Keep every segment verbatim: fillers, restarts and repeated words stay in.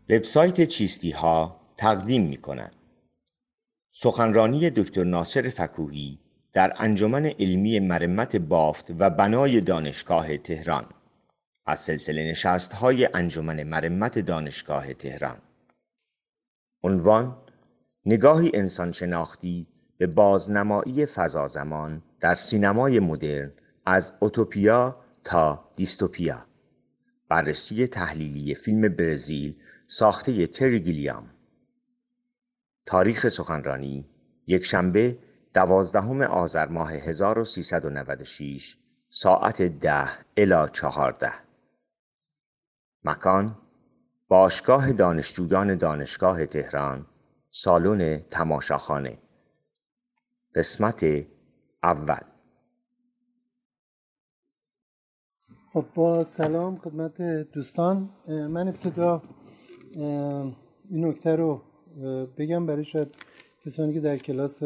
وبسایت چیستی ها تقدیم می کند سخنرانی دکتر ناصر فکوهی در انجمن علمی مرمت بافت و بنای دانشگاه تهران از سلسله نشست‌های انجمن مرمت دانشگاه تهران. عنوان: نگاهی انسان شناختی به بازنمایی فضا-زمان در سینمای مدرن از اوتوپیا تا دیستوپیا. بررسی تحلیلی فیلم برزیل ساخته تری گیلیام. تاریخ سخنرانی یکشنبه دوازدهم آذر ماه هزار و سیصد و نود و شش ساعت ده الی چهارده. مکان: باشگاه دانشجویان دانشگاه تهران، سالن تماشاخانه. قسمت اول. خب با سلام خدمت دوستان. من ابتدا این نکته رو بگم برای شاید کسانی که در کلاس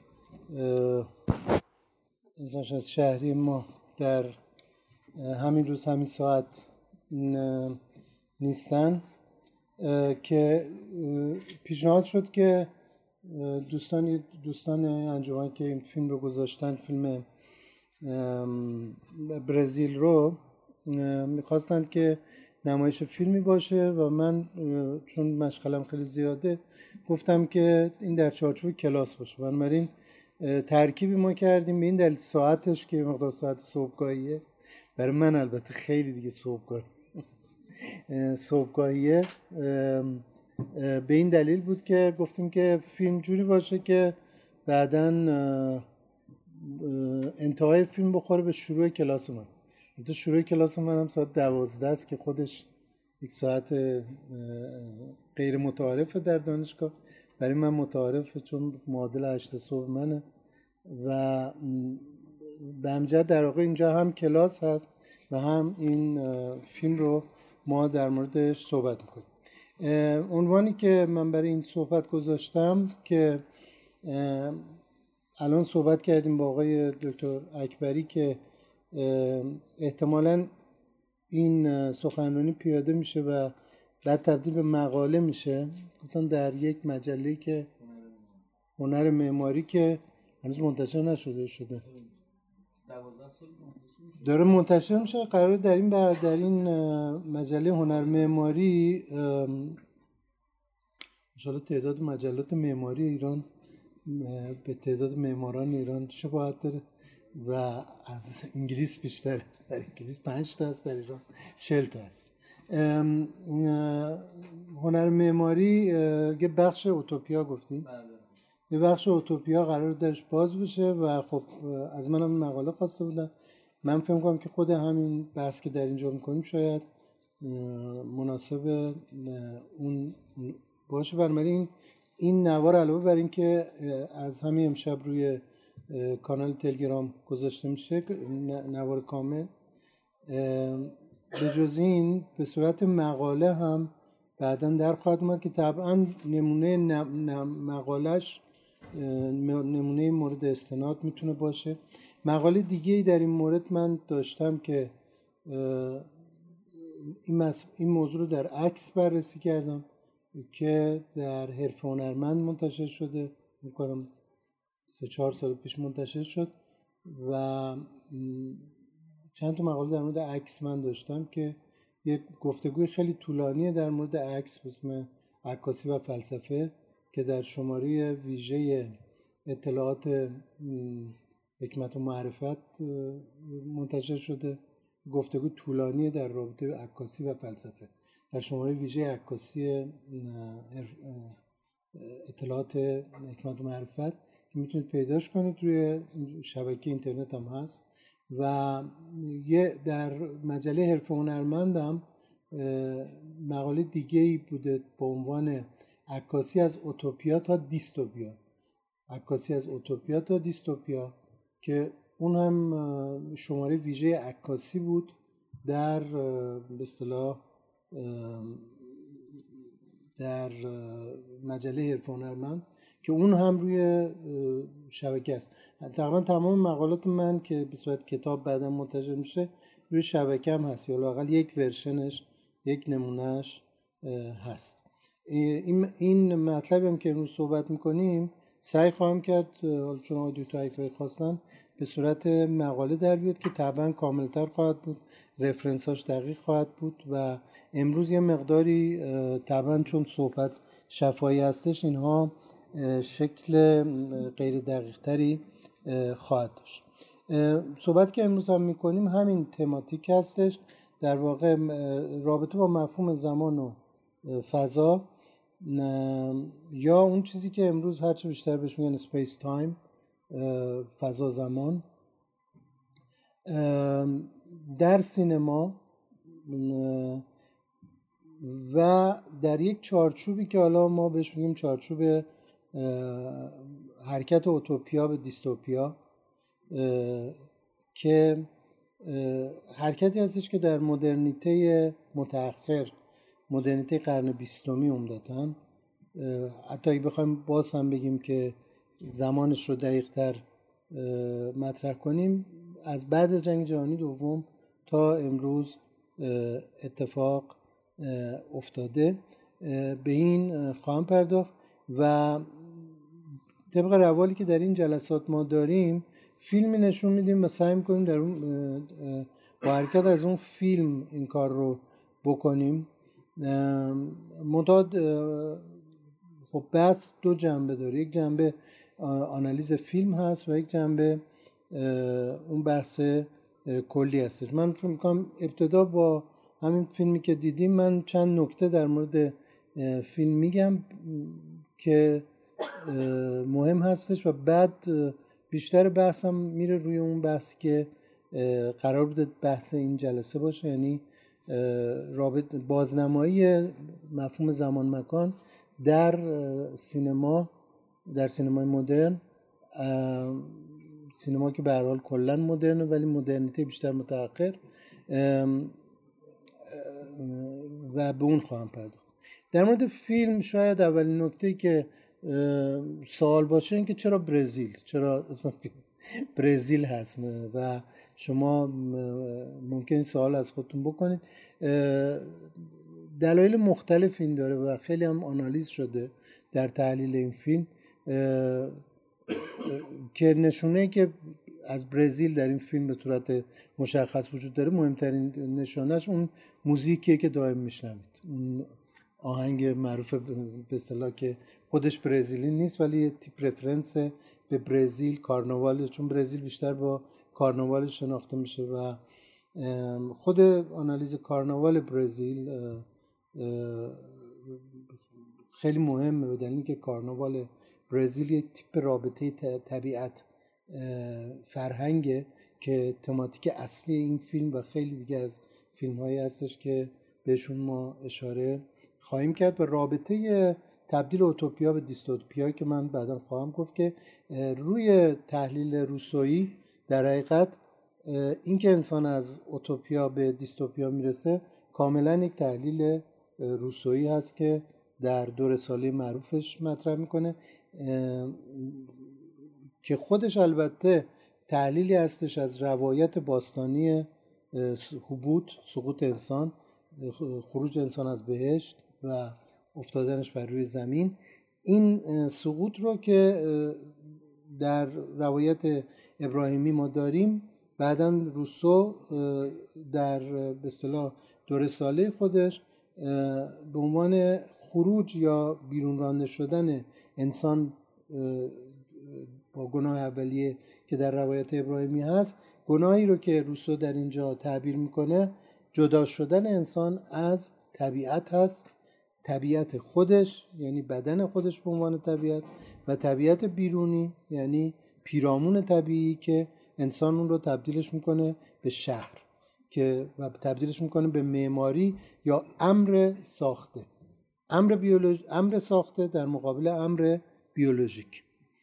انسانشناسی شهری ما در همین روز همین ساعت نیستن، که پیشنهاد شد که دوستان دوستان انجمن که این فیلم رو گذاشتن، فیلم برزیل رو، میخواستند که نمایش فیلمی باشه و من چون مشغلم خیلی زیاده گفتم که این در چارچوب کلاس باشه. بنابراین ترکیبی ما کردیم به این دلیل ساعتش که مقدار ساعت صبحگاهیه، برای من البته خیلی دیگه صبحگاهی صبحگاهیه به این دلیل بود که گفتیم که فیلم جوری باشه که بعداً انتهای فیلم بخوره به شروع کلاس من. تو شروع کلاس من هم ساعت دوازده است که خودش یک ساعت غیر متعارفه در دانشگاه، برای من متعارفه چون معادل هشت صبح منه و به همجهت در واقع اینجا هم کلاس هست و هم این فیلم رو ما در موردش صحبت میکنیم. عنوانی که من برای این صحبت گذاشتم که الان صحبت کردیم با آقای دکتر اکبری که احتمالاً این سخنرانی پیاده میشه و بعد تبدیل به مقاله میشه. گفتن در یک مجله که هنر معماری که هنوز منتشر نشده شده داره منتشر میشه، قرار در این در این مجله هنر معماری ان شاءالله تعداد مجلات معماری ایران به تعداد معماران ایران شباهت داره و از انگلیس بیشتره. در انگلیس پنج تا هست، در ایران چهل تا هست. هنر معماری یه بخش اوتوپیا گفتیم، یه بخش اوتوپیا قرار درش باز بشه و خب از منم مقاله خواسته بودن. من فکر می‌کنم که خود همین بحث که در اینجا می‌کنیم شاید مناسب اون باشه. بنابراین این نوار علاوه بر این که از همین امشب روی کانال تلگرام گذاشته میشه، نوار کامل، به جز این به صورت مقاله هم بعداً در خواهد اومد که طبعاً نمونه مقالش نمونه مورد استناد میتونه باشه. مقاله دیگه ای در این مورد من داشتم که این, این موضوع رو در عکس بررسی کردم که در حرفه هنرمند منتشر شده، میکنم سه چهار سال پیش منتشر شد و چند تا مقاله در مورد عکس من داشتم که یک گفتگوی خیلی طولانیه در مورد عکس به اسم عکاسی و فلسفه که در شماره ویژه اطلاعات حکمت و معرفت منتشر شده. گفتگو طولانی در رابطه عکاسی و فلسفه در شماره ویژه عکاسی اطلاعات حکمت و معرفت که میتونید پیداش کنید، روی شبکه اینترنت هم هست. و یه در مجله حرفه هنرمندم مقاله دیگه ای بوده با عنوان عکاسی از اوتوپیا تا دیستوپیا، عکاسی از اوتوپیا تا دیستوپیا، که اون هم شماره ویژه عکاسی بود در به اصطلاح در مجله حرفه هنرمند که اون هم روی شبکه است. تقریبا تمام مقالات من که به صورت کتاب بعدا منتشر میشه روی شبکه هم هست، یا لااقل یک ورشنش، یک نمونهش هست. این این مطلبی هم که امروز صحبت میکنیم سعی خواهم کرد، چون آقای دکتر ایفایی خواستن، به صورت مقاله در بیاد که طبعا کاملتر خواهد بود، رفرنساش دقیق خواهد بود و امروز یه مقداری طبعا چون صحبت شفاهی هستش اینها شکل غیر دقیق تری خواهد داشت. صحبت که امروز هم میکنیم همین تماتیک هستش، در واقع رابطه با مفهوم زمان و فضا یا اون چیزی که امروز هرچه بیشتر بهش میگن اسپیس تایم، فضا زمان در سینما و در یک چارچوبی که حالا ما بهش میگیم چارچوب حرکت اوتوپیا به دیستوپیا، که حرکتی هستش که در مدرنیته متأخر، مدرنیته قرن بیستمی عمدتاً، حتی اگه بخوایم باز هم بگیم که زمانش رو دقیق تر مطرح کنیم، از بعد از جنگ جهانی دوم تا امروز اتفاق افتاده. به این خواهم پرداخت و طبق روالی که در این جلسات ما داریم فیلمی نشون میدیم و سعی میکنیم در اون با حرکت از اون فیلم این کار رو بکنیم. مداد خب بس دو جنبه داره، یک جنبه آنالیز فیلم هست و یک جنبه اون بحث کلی هستش. من فکر میکنم ابتدا با همین فیلمی که دیدیم من چند نکته در مورد فیلم میگم که مهم هستش و بعد بیشتر بحثم میره روی اون بحثی که قرار بوده بحث این جلسه باشه، یعنی رابط بازنمایی مفهوم زمان مکان در سینما، در سینمای مدرن، سینما که به هر حال کلا مدرنه ولی مدرنیته بیشتر متأخر، و به اون خواهم پرداخت. در مورد فیلم شاید اولین نکته که سوال باشه این که چرا برزیل، چرا اسم فیلم برزیل هست و شما ممکن این سوال از خودتون بکنید. دلایل مختلف این داره و خیلی هم آنالیز شده در تحلیل این فیلم که نشونه که از برزیل در این فیلم به صورت مشخص وجود داره. مهمترین نشانش اون موزیکیه که دائم میشنوید، اون آهنگ معروف به اصطلاح که خودش برزیلی نیست ولی یه تیپ رفرنس به برزیل، کارناوال، چون برزیل بیشتر با کارناوال شناخته میشه و خود آنالیز کارناوال برزیل خیلی مهمه به دلیلی که کارناوال برزیل یک تیپ رابطه طبیعت فرهنگه که تماتیک اصلی این فیلم و خیلی دیگه از فیلم هایی هستش که بهشون ما اشاره خواهیم کرد. و رابطه تبدیل اوتوپیا به دیستوپیا که من بعدا خواهم گفت که روی تحلیل روسویی در حقیقت این که انسان از اوتوپیا به دیستوپیا میرسه کاملا یک تحلیل روسویی هست که در دو رساله معروفش مطرح میکنه که خودش البته تحلیلی هستش از روایت باستانی هبوط، سقوط انسان، خروج انسان از بهشت و افتادنش بر روی زمین. این سقوط رو که در روایت ابراهیمی ما داریم، بعداً روسو در به اصطلاح دو رساله خودش به عنوان خروج یا بیرون رانده شدن انسان با گناه اولیه که در روایت ابراهیمی هست، گناهی رو که روسو در اینجا تعبیر میکنه جدا شدن انسان از طبیعت هست، طبیعت خودش یعنی بدن خودش به عنوان طبیعت و طبیعت بیرونی یعنی پیرامون طبیعی که انسان اون رو تبدیلش میکنه به شهر که و تبدیلش میکنه به معماری یا امر ساخته، امر بیولوژی، امر ساخته در مقابل امر بیولوژیک،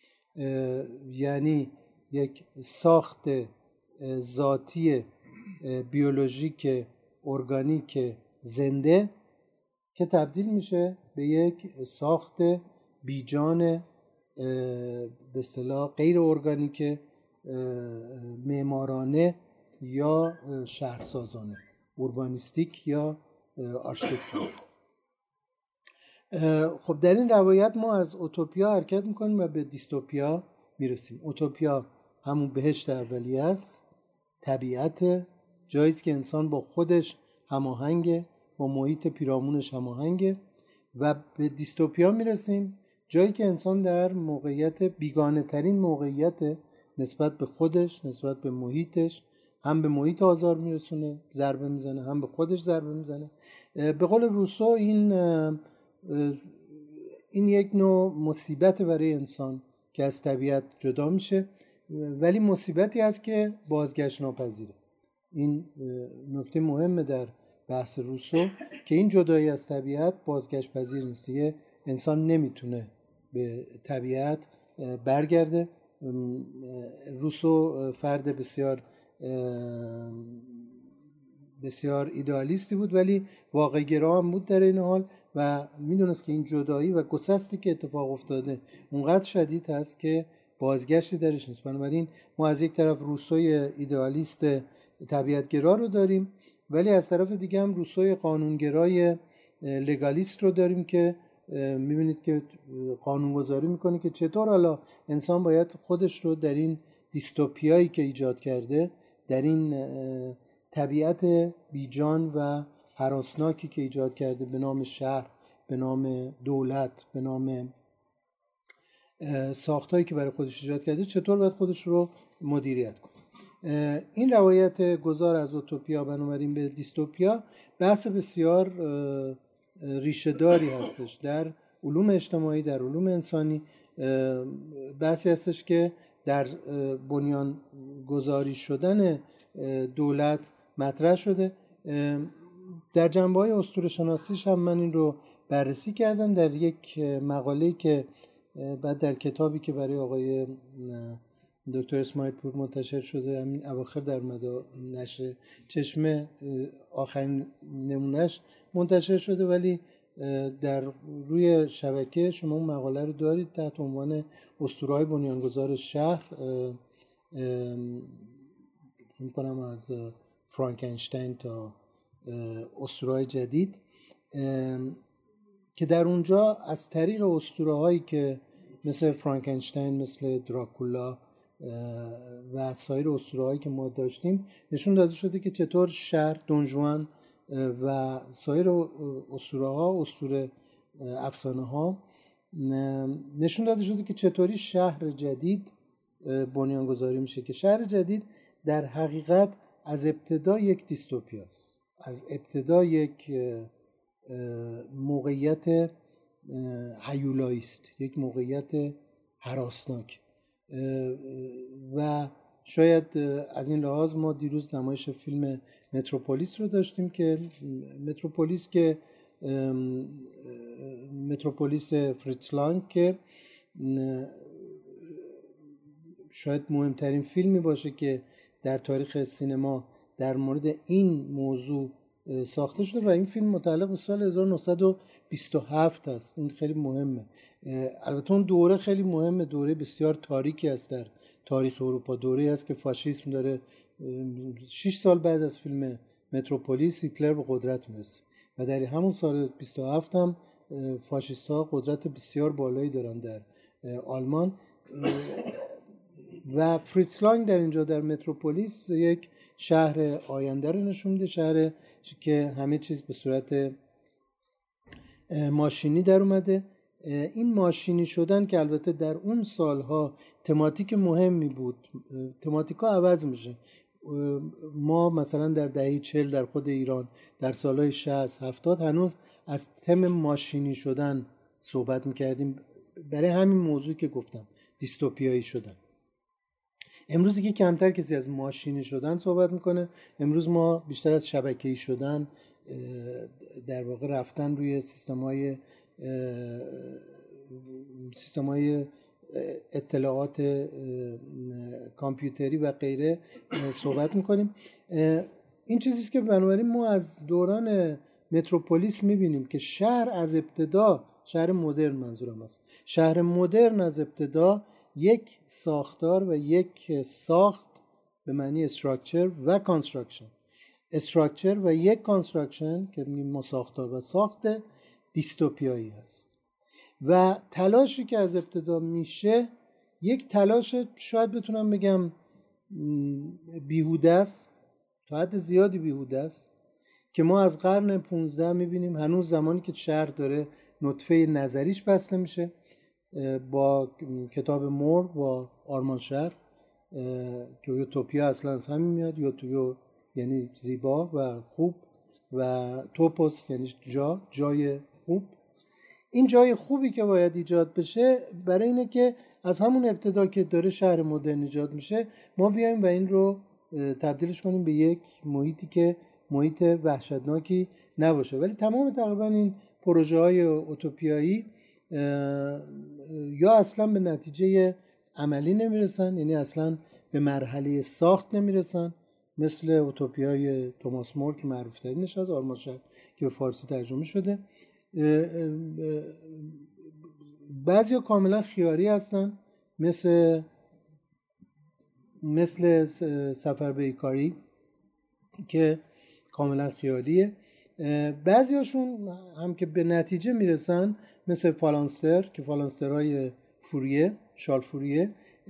یعنی یک ساخت ذاتی بیولوژیک ارگانیک زنده که تبدیل میشه به یک ساخت بیجان به اصطلاح غیر ارگانیک معمارانه یا شهرسازانه، اوربانیستیک یا آرشیتکتور. خب در این روایت ما از اوتوپیا حرکت میکنیم و به دیستوپیا میرسیم. اوتوپیا همون بهشت اولیه است، طبیعت، جایی است که انسان با خودش هماهنگه، با محیط پیرامونش هماهنگه. و به دیستوپیا میرسیم، جایی که انسان در موقعیت بیگانه ترین موقعیت نسبت به خودش، نسبت به محیطش، هم به محیط آزار میرسونه، ضربه میزنه، هم به خودش ضربه میزنه. به قول روسو این این یک نوع مصیبت برای انسان که از طبیعت جدا میشه، ولی مصیبتی هست که بازگشت ناپذیره. این نکته مهمه در بحث روسو که این جدایی از طبیعت بازگشت پذیر نیست. دیگه انسان نمیتونه به طبیعت برگرده. روسو فرد بسیار بسیار ایدئالیستی بود ولی واقع‌گرا هم بود در این حال و میدونست که این جدایی و گسستی که اتفاق افتاده اونقدر شدید هست که بازگشتی درش نیست. بنابراین ما از یک طرف روسوی ایدئالیست طبیعتگرا رو داریم، ولی از طرف دیگه هم روسوی قانونگرای لگالیست رو داریم که میبینید که قانونگذاری میکنه که چطور حالا انسان باید خودش رو در این دیستوپیایی که ایجاد کرده، در این طبیعت بیجان و هراسناکی که ایجاد کرده به نام شهر، به نام دولت، به نام ساختایی که برای خودش ایجاد کرده، چطور باید خودش رو مدیریت کنه. این روایت گذار از اوتوپیا بنابراین به دیستوپیا بحث بسیار ریشه‌داری هستش در علوم اجتماعی، در علوم انسانی. بحثی هستش که در بنیان گذاری شدن دولت مطرح شده. در جنبه‌های اسطوره شناسیش هم من این رو بررسی کردم در یک مقاله‌ای که بعد در کتابی که برای آقای دکتر اسماعیل پور منتشر شده همین اواخر در مدا نشر چشمه آخرین نمونهش منتشر شده، ولی در روی شبکه شما اون مقاله رو دارید تحت عنوان اسطوره‌های بنیانگذار شهر، می‌کنم از فرانکنشتاین تا اسطوره‌های جدید، که در اونجا از طریق اسطوره‌هایی که مثل فرانکنشتاین، مثل دراکولا و سایر اسطوره‌هایی که ما داشتیم نشون داده شده که چطور شهر، دونجوان و سایر اسطوره‌ها، اسطوره افسانه‌ها نشون داده شده که چطوری شهر جدید بنیانگذاری میشه، که شهر جدید در حقیقت از ابتدا یک دیستوپیاست، از ابتدا یک موقعیت هیولایی است، یک موقعیت هراسناک. و شاید از این لحاظ ما دیروز نمایش فیلم متروپولیس رو داشتیم که متروپولیس که متروپولیس فریتز لانگ که شاید مهمترین فیلمی باشه که در تاریخ سینما در مورد این موضوع ساخته شده و این فیلم متعلق به سال هزار و نهصد و بیست و هفت است. این خیلی مهمه. البته اون دوره خیلی مهمه، دوره بسیار تاریکی است در تاریخ اروپا، دوره است که فاشیسم داره. شش سال بعد از فیلم متروپولیس هیتلر به قدرت میرسه و در همون سال بیست و هفت هم فاشیست‌ها قدرت بسیار بالایی دارن در آلمان. و فریتز لانگ در اینجا در متروپولیس یک شهر آینده رو نشون میده، شهر که همه چیز به صورت ماشینی در اومده. این ماشینی شدن که البته در اون سالها تماتیک مهمی بود، تماتیکا عوض میشه. ما مثلا در دهه چهل در خود ایران در سالهای شصت هفتاد هنوز از تم ماشینی شدن صحبت میکردیم، برای همین موضوع که گفتم دیستوپیایی شدن. امروزی که کمتر کسی از ماشینی شدن صحبت میکنه، امروز ما بیشتر از شبکه‌ای شدن، در واقع رفتن روی سیستم‌های سیستم‌های اطلاعات کامپیوتری و غیره صحبت میکنیم. این چیزیست که بنابراین ما از دوران متروپولیس میبینیم که شهر از ابتدا، شهر مدرن منظورم است، شهر مدرن از ابتدا یک ساختار و یک ساخت به معنی استراکچر و کانستراکشن، استراکچر و یک کانستراکشن که میگیم ما ساختار و ساخته، دیستوپیایی هست و تلاشی که از ابتدا میشه یک تلاش شاید بتونم بگم بیهوده است، تا حد زیادی بیهوده است، که ما از قرن پونزده میبینیم هنوز زمانی که شهر داره نطفه نظریش بسته میشه با کتاب مور با آرمان شهر که یوتوپیا اصلا از همین میاد، یوتوپیا یعنی زیبا و خوب و توپوس یعنی جا جای خوب. این جای خوبی که باید ایجاد بشه برای اینه که از همون ابتدا که داره شهر مدرن ایجاد میشه ما بیایم و این رو تبدیلش کنیم به یک محیطی که محیط وحشتناکی نباشه. ولی تمام تقریبا این پروژه های اوتوپیایی یا اصلا به نتیجه عملی نمیرسن، یعنی اصلا به مرحله ساخت نمیرسن، مثل اوتوپیای توماس مور که معروف ترینش از آرمان شهر که به فارسی ترجمه شده. بعضی ها کاملا خیاری هستن، مثل مثل سفر به ایکاری که کاملا خیالیه. بعضی هاشون هم که به نتیجه میرسن مثل فالانستر که فالانسترهای فوریه، شارل فوریه،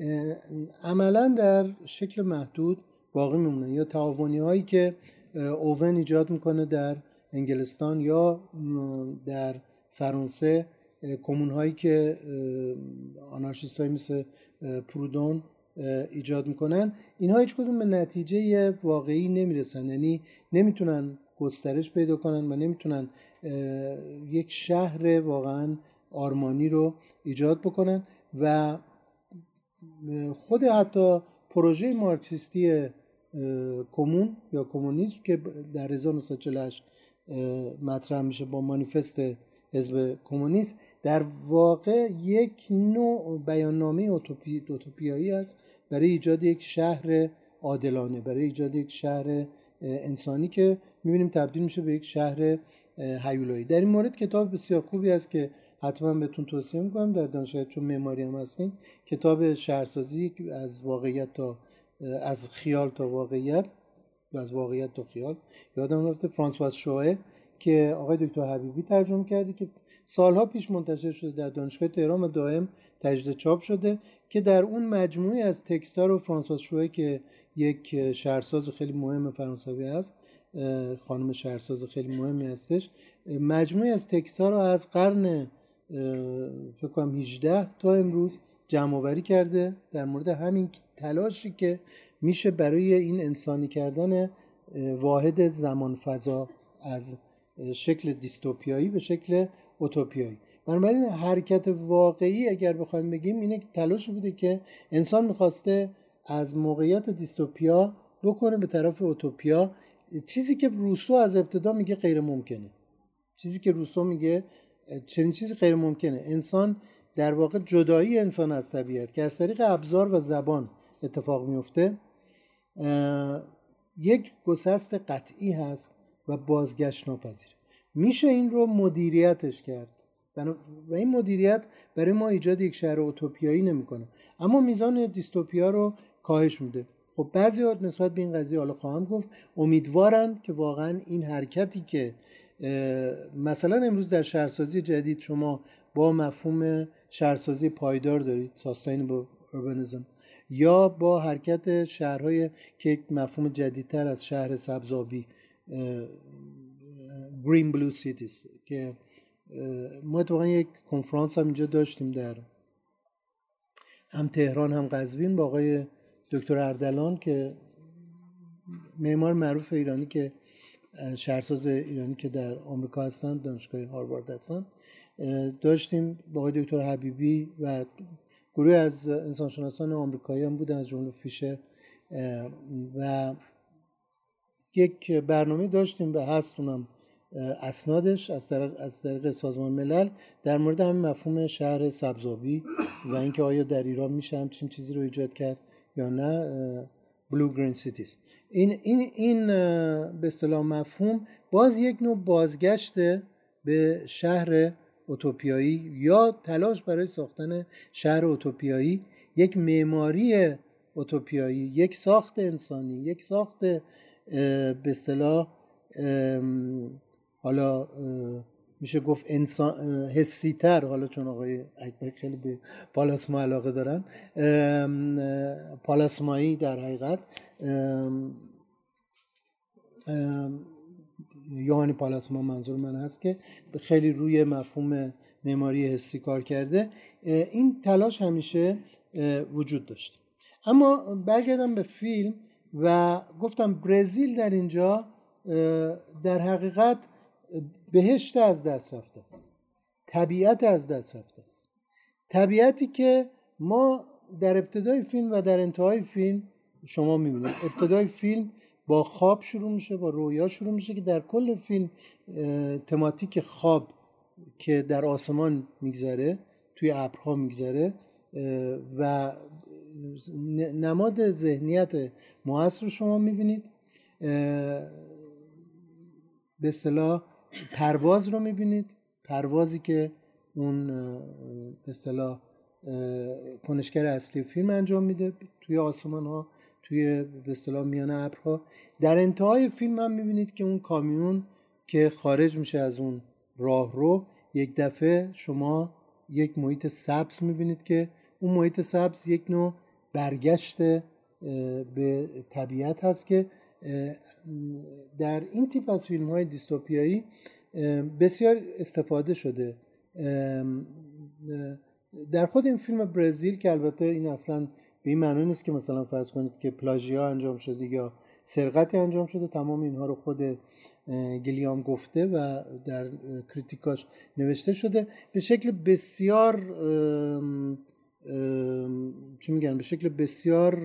عملا در شکل محدود باقی میمونن، یا تعاونی هایی که اوون ایجاد میکنه در انگلستان یا در فرانسه، کمون هایی که آنارشیست هایی مثل پرودون ایجاد میکنن. اینها هیچ کدوم به نتیجه واقعی نمیرسن، یعنی نمیتونن گسترش پیدا کنن و نمیتونن یک شهر واقعا آرمانی رو ایجاد بکنن. و خود حتی پروژه مارکسیستی کمون یا کمونیسم که در هزار و نهصد و چهل و هشت مطرح میشه با مانیفست حزب کمونیست، در واقع یک نوع بیاننامه اوتوپی اوتوپیایی است برای ایجاد یک شهر عادلانه، برای ایجاد یک شهر انسانی که میبینیم تبدیل میشه به یک شهر هیولایی. در این مورد کتاب بسیار خوبی است که حتما بهتون توصیه میکنم در دانشگاه، چون معماری هم هستین، کتاب شهرسازی از واقعیت تا از خیال تا واقعیت، از واقعیت تا خیال، یادم رفته، فرانسواز شوئه که آقای دکتر حبیبی ترجمه کرده که سالها پیش منتشر شده در دانشگاه تهران و دائم تجدید چاپ شده، که در اون مجموعی از تکست‌ها رو فرانسواز شوئه که یک شهرساز خیلی مهم فرانسوی است، خانم شهرساز خیلی مهمی هستش، مجموعی از تکست‌ها رو از قرن فکر کنم هجده تا امروز جمع آوری کرده در مورد همین تلاشی که میشه برای این انسانی کردن واحد زمان فضا از شکل دیستوپیایی به شکل اوتوپیایی. بنابراین حرکت واقعی اگر بخوایم بگیم اینه که تلاش بوده که انسان میخواسته از موقعیت دیستوپیا بکنه به طرف اوتوپیا، چیزی که روسو از ابتدا میگه غیر ممکنه. چیزی که روسو میگه چنین چیزی غیر ممکنه. انسان در واقع جدایی انسان از طبیعت که از طریق ابزار و زبان اتفاق میفته یک گسست قطعی هست و بازگشت ناپذیره. میشه این رو مدیریتش کرد و این مدیریت برای ما ایجاد یک شهر اوتوپیایی نمیکنه، اما میزان دیستوپیا رو کاهش میده. خب بعضی‌ها نسبت به این قضیه حالا خواهم گفت امیدوارند که واقعا این حرکتی که مثلا امروز در شهرسازی جدید شما با مفهوم شهرسازی پایدار دارید، sustainable urbanism، یا با حرکت شهرهای که یک مفهوم جدیدتر از شهر سبزابی green blue cities، که ما اتفاقا یک کنفرانس هم اینجا داشتیم در هم تهران هم قزوین با آقای دکتر اردلان که معمار معروف ایرانی که شهرساز ایرانی که در آمریکا هستند، دانشگاه هاروارد هستند، داشتیم با آقای دکتر حبیبی و گروه از انسانشناسان آمریکایی هم بودن از جمله فیشر، و یک برنامه داشتیم و هستونم اسنادش از طریق از طریق سازمان ملل در مورد همین مفهوم شهر سبزابی و اینکه آیا در ایران میشه همچین چیزی رو ایجاد کرد یا نه، بلو گرین سیتیز. این این این به اصطلاح مفهوم باز یک نوع بازگشت به شهر اوتوپیایی یا تلاش برای ساختن شهر اوتوپیایی، یک معماری اوتوپیایی، یک ساخت انسانی، یک ساخت به اصطلاح حالا میشه گفت انسان حسی تر، حالا چون آقای اکبر خیلی به پالاسما علاقه دارن، پالاسمایی در حقیقت یوهانی پالاسما منظور من هست که خیلی روی مفهوم معماری حسی کار کرده. این تلاش همیشه وجود داشته. اما برگردم به فیلم و گفتم برزیل در اینجا در حقیقت بهشت از دست رفته است، طبیعت از دست رفته است، طبیعتی که ما در ابتدای فیلم و در انتهای فیلم شما میبینید. ابتدای فیلم با خواب شروع میشه، با رویا شروع میشه که در کل فیلم تماتیک خواب که در آسمان میگذره، توی ابرها میگذره و نماد ذهنیت مؤثر رو شما میبینید. به اصطلاح پرواز رو میبینید، پروازی که اون به اصطلاح کنشگر اصلی فیلم انجام میده توی آسمان ها، توی به اصطلاح میان ابرها. در انتهای فیلم هم میبینید که اون کامیون که خارج میشه از اون راهرو، یک دفعه شما یک محیط سبز میبینید که اون محیط سبز یک نوع برگشت به طبیعت هست که در این تیپ از فیلم های دیستوپیایی بسیار استفاده شده. در خود این فیلم برزیل که البته این اصلا به این معنی نیست که مثلا فرض کنید که پلاژیا انجام شده یا سرقتی انجام شده، تمام اینها رو خود گیلیام گفته و در کریتیکاش نوشته شده. به شکل بسیار چی میگن به شکل بسیار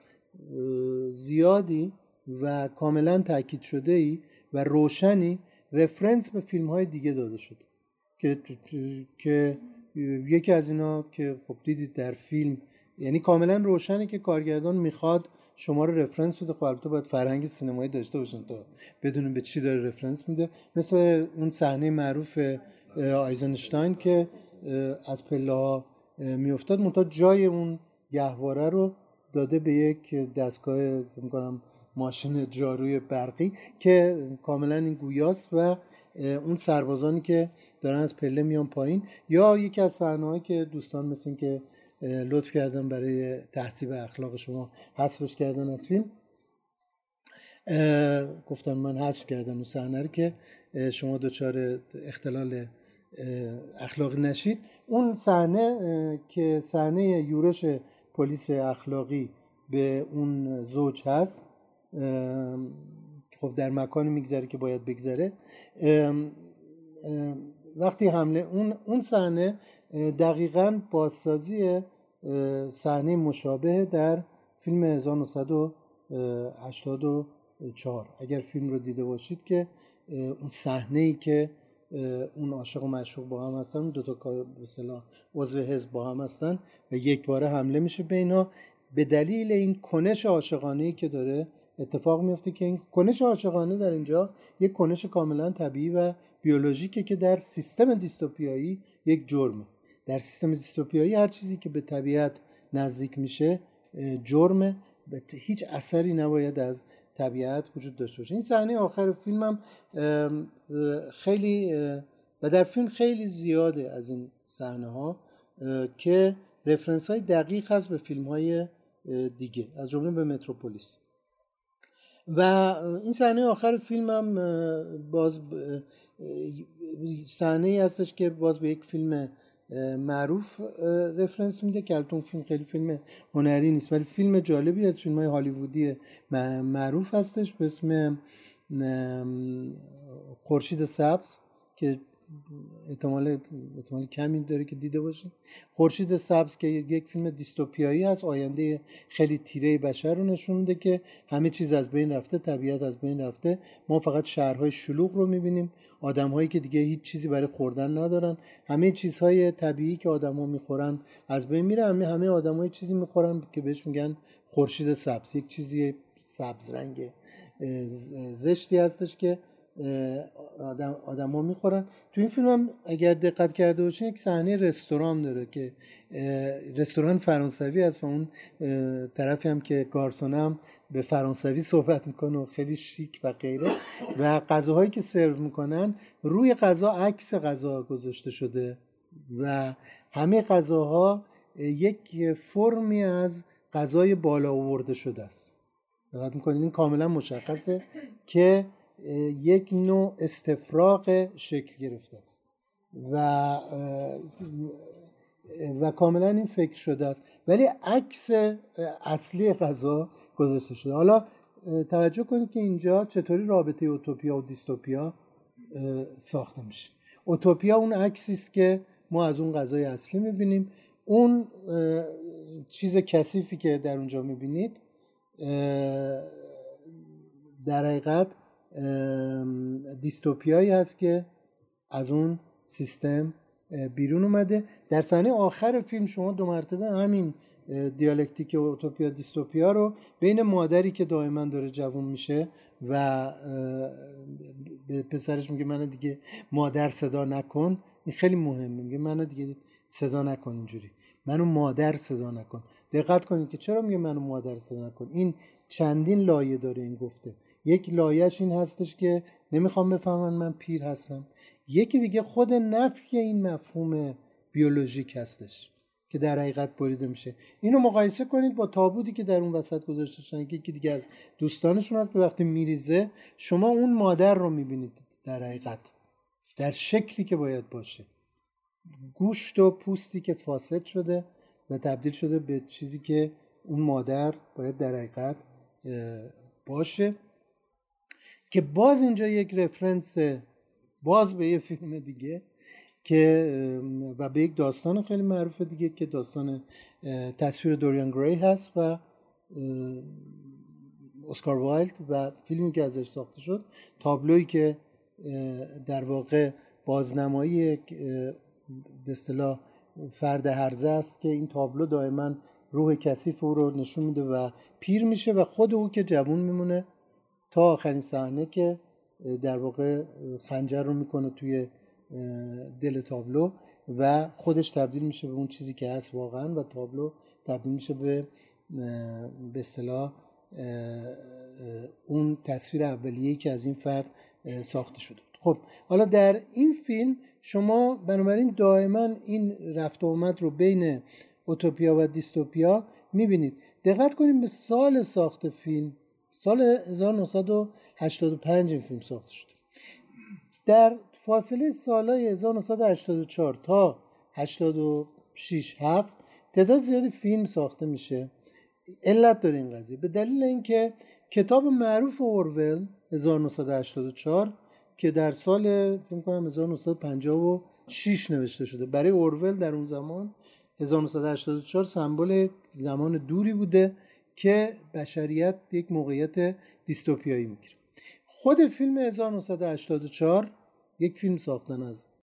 زیادی و کاملا تاکید شده ای و روشنی رفرنس به فیلم های دیگه داده شده که که یکی از اینا که خب دیدید در فیلم، یعنی کاملا روشنه که کارگردان میخواد شما رو رفرنس بده. خب البته باید فرهنگ سینمایی داشته باشن تا بدونیم به چی داره رفرنس میده. مثل اون صحنه معروف آیزنشتاین که از پله ها میافتاد، منتها جای اون گهواره رو داده به یک دستگاه فکر می‌کنم ماشین جاروی برقی که کاملا این گویاست و اون سربازانی که دارن از پله میان پایین. یا یکی از صحنه‌هایی که دوستان مثل این که لطف کردن برای تحصیل اخلاق شما حذفش کردن از فیلم، گفتن من حذف کردم اون صحنه رو که شما دچار اختلال اخلاقی نشید. اون صحنه که صحنه یورش پلیس اخلاقی به اون زوج هست، خب در مکانی میگذره که باید بگذره. وقتی حمله اون اون صحنه دقیقاً بازسازی صحنه مشابه در فیلم هزار و نهصد و هشتاد و چهار اگر فیلم رو دیده باشید که اون صحنه‌ای که اون عاشق و معشوق با هم هستن، دو تا به اصطلاح عضو حزب با هم هستن و یک باره حمله میشه به اینا به دلیل این کنش عاشقانه‌ای که داره اتفاق میفته که این کنش عاشقانه در اینجا یک کنش کاملا طبیعی و بیولوژیکه که در سیستم دیستوپیایی یک جرمه. در سیستم دیستوپیایی هر چیزی که به طبیعت نزدیک میشه جرمه، هیچ اثری نباید از طبیعت وجود داشته باشه. این صحنه آخر فیلمم خیلی و در فیلم خیلی زیاده از این صحنه ها که رفرنس های دقیق هست به فیلم های دیگه، از جمله به متروپولیس. و این صحنه آخر فیلمم باز صحنه ای هستش که باز به یک فیلم معروف رفرنس میده که البته اون فیلم خیلی فیلم هنری نیست ولی فیلم جالبی از فیلم های هالیوودی معروف هستش به اسم خورشید سبز که احتمال احتمال کمی داره که دیده باشید. خورشید سبز که یک فیلم دیستوپیایی هست، آینده خیلی تیره بشر رو نشون میده که همه چیز از بین رفته، طبیعت از بین رفته، ما فقط شهرهای شلوغ رو میبینیم، آدم‌هایی که دیگه هیچ چیزی برای خوردن ندارن، همه چیزهای طبیعی که آدم‌ها میخورن از بین میره، همه همه آدم‌ها چیزی میخورن که بهش میگن خورشید سبز، یک چیزی سبز رنگ زشتی هستش که آدم آدما میخورن. تو این فیلم هم اگر دقت کرده باشین یک صحنه رستوران داره که رستوران فرانسوی است و اون طرفی هم که گارسون هم به فرانسوی صحبت میکنه و خیلی شیک و غیره و غذاهایی که سرو میکنن روی غذا عکس غذا گذاشته شده و همه غذاها یک فرمی از غذای بالا آورده شده است. دقت میکنید این کاملا مشخصه که یک نوع استفراغ شکل گرفته است و و کاملا این فکر شده است، ولی عکس اصلی غذا گذاشته شده. حالا توجه کنید که اینجا چطوری رابطه اوتوپیا و دیستوپیا ساخته میشه. اوتوپیا اون عکسی است که ما از اون غذای اصلی میبینیم، اون چیز کثیفی که در اونجا میبینید در حقیقت دیستوپیایی هست که از اون سیستم بیرون اومده. در صحنه آخر فیلم شما دو مرتبه همین دیالکتیک اوتوپیا دیستوپیا رو بین مادری که دائما داره جوون میشه و به پسرش میگه منو دیگه مادر صدا نکن، این خیلی مهمه، میگه منو دیگه صدا نکن، اینجوری منو مادر صدا نکن. دقت کنید که چرا میگه منو مادر صدا نکن. این چندین لایه داره این گفته. یک لایه‌اش این هستش که نمیخوام بفهمن من پیر هستم. یکی دیگه خود نفی این مفهوم بیولوژیک هستش که در حقیقت بریده میشه. اینو مقایسه کنید با تابوتی که در اون وسط گذاشته شدن، یکی دیگه از دوستانشون هست که وقتی میریزه شما اون مادر رو میبینید در حقیقت در شکلی که باید باشه، گوشت و پوستی که فاسد شده و تبدیل شده به چیزی که اون مادر باید در حقیقت باشه، که باز اینجا یک رفرنس باز به یه فیلم دیگه که و به یک داستان خیلی معروف دیگه که داستان تصویر دوریان گری هست و اسکار وایلد و فیلمی که ازش ساخته شد، تابلویی که در واقع بازنمایی به اصطلاح فرد هرزه است که این تابلو دائما روح کثیف او رو نشون میده و پیر میشه و خود او که جوون میمونه تا آخرین صحنه که در واقع خنجر رو میکنه توی دل تابلو و خودش تبدیل میشه به اون چیزی که هست واقعا و تابلو تبدیل میشه به به اصطلاح اون تصویر اولیه‌ای که از این فرد ساخته شده. خب حالا در این فیلم شما بنابراین دائما این رفت و آمد رو بین اوتوپیا و دیستوپیا میبینید. دقت کنید به سال ساخت فیلم، سال هزار و نهصد و هشتاد و پنج این فیلم ساخته شد. در فاصله سالهای هزار و نهصد و هشتاد و چهار تا هشتاد و شش هفت تعداد زیادی فیلم ساخته میشه. علت داره این قضیه به دلیل اینکه کتاب معروف اورول هزار و نهصد و هشتاد و چهار که در سال فکر کنم هزار و نهصد و پنجاه و شش نوشته شده، برای اورول در اون زمان هزار و نهصد و هشتاد و چهار سمبل زمان دوری بوده که بشریت یک موقعیت دیستوپیایی میگیره. خود فیلم هزار و نهصد و هشتاد و چهار یک فیلم ساختن از